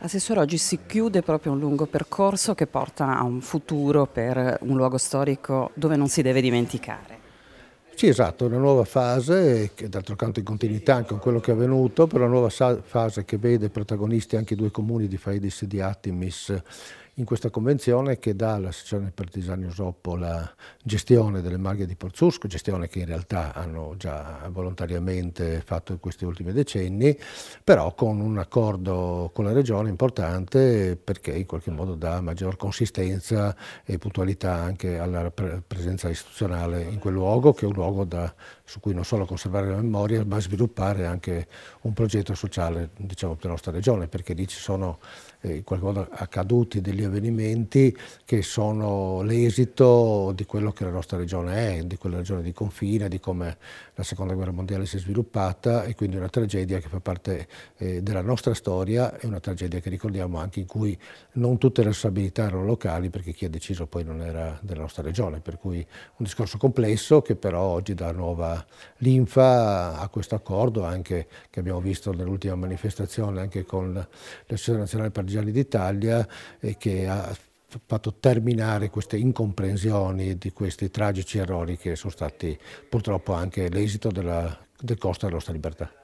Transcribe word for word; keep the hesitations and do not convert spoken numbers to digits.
Assessore, oggi si chiude proprio un lungo percorso che porta a un futuro per un luogo storico dove non si deve dimenticare. Sì, esatto, una nuova fase che d'altro canto in continuità anche con quello che è avvenuto, però una nuova fase che vede protagonisti anche i due comuni di Faidis e di Attimis in questa convenzione, che dà all'Associazione Partigiani Usoppo la gestione delle Marghe di Porzusco, gestione che in realtà hanno già volontariamente fatto in questi ultimi decenni, però con un accordo con la Regione importante, perché in qualche modo dà maggior consistenza e puntualità anche alla presenza istituzionale in quel luogo, che è un luogo da, su cui non solo conservare la memoria, ma sviluppare anche un progetto sociale, diciamo, per la nostra regione, perché lì ci sono eh, in qualche modo accaduti degli avvenimenti che sono l'esito di quello che la nostra regione è, di quella regione di confine, di come la seconda guerra mondiale si è sviluppata, e quindi una tragedia che fa parte eh, della nostra storia, e una tragedia che ricordiamo anche in cui non tutte le responsabilità erano locali, perché chi ha deciso poi non era della nostra regione, per cui un discorso complesso che però oggi dà nuova linfa a questo accordo, anche che abbiamo visto nell'ultima manifestazione anche con l'Associazione Nazionale Partigiani d'Italia, e che ha fatto terminare queste incomprensioni di questi tragici errori che sono stati purtroppo anche l'esito del costo della nostra libertà.